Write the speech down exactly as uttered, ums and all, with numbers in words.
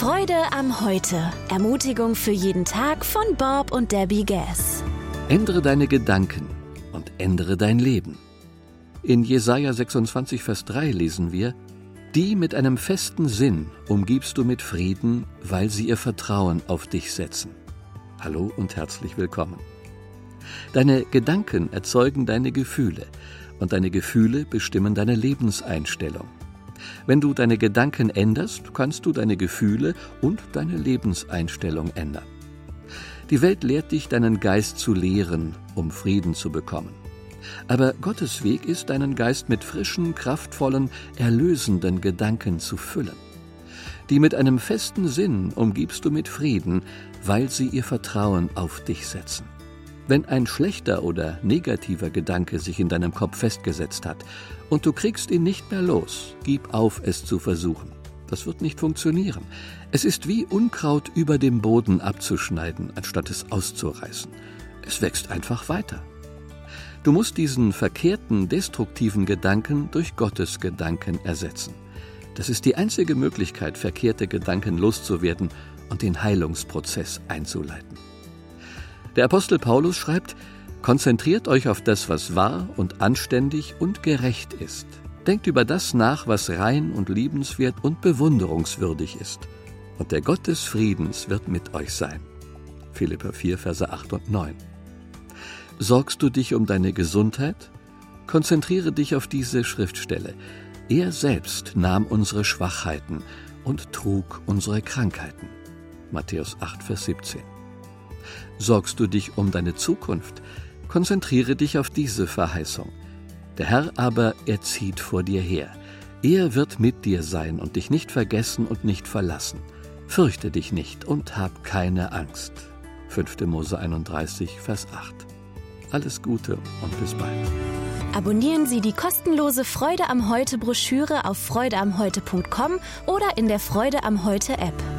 Freude am Heute. Ermutigung für jeden Tag von Bob und Debbie Gass. Ändere deine Gedanken und ändere dein Leben. In Jesaja sechsundzwanzig, Vers drei lesen wir: Die mit einem festen Sinn umgibst du mit Frieden, weil sie ihr Vertrauen auf dich setzen. Hallo und herzlich willkommen. Deine Gedanken erzeugen deine Gefühle und deine Gefühle bestimmen deine Lebenseinstellung. Wenn du deine Gedanken änderst, kannst du deine Gefühle und deine Lebenseinstellung ändern. Die Welt lehrt dich, deinen Geist zu lehren, um Frieden zu bekommen. Aber Gottes Weg ist, deinen Geist mit frischen, kraftvollen, erlösenden Gedanken zu füllen. Die mit einem festen Sinn umgibst du mit Frieden, weil sie ihr Vertrauen auf dich setzen. Wenn ein schlechter oder negativer Gedanke sich in deinem Kopf festgesetzt hat und du kriegst ihn nicht mehr los, gib auf, es zu versuchen. Das wird nicht funktionieren. Es ist wie Unkraut über dem Boden abzuschneiden, anstatt es auszureißen. Es wächst einfach weiter. Du musst diesen verkehrten, destruktiven Gedanken durch Gottes Gedanken ersetzen. Das ist die einzige Möglichkeit, verkehrte Gedanken loszuwerden und den Heilungsprozess einzuleiten. Der Apostel Paulus schreibt: Konzentriert euch auf das, was wahr und anständig und gerecht ist. Denkt über das nach, was rein und liebenswert und bewunderungswürdig ist. Und der Gott des Friedens wird mit euch sein. Philipper vier, Verse acht und neun. Sorgst du dich um deine Gesundheit? Konzentriere dich auf diese Schriftstelle. Er selbst nahm unsere Schwachheiten und trug unsere Krankheiten. Matthäus acht, Vers siebzehn. Sorgst du dich um deine Zukunft? Konzentriere dich auf diese Verheißung. Der Herr aber, er zieht vor dir her. Er wird mit dir sein und dich nicht vergessen und nicht verlassen. Fürchte dich nicht und hab keine Angst. fünfter Mose einunddreißig, Vers acht. Alles Gute und bis bald. Abonnieren Sie die kostenlose Freude am Heute Broschüre auf freude am heute punkt com oder in der Freude am Heute App.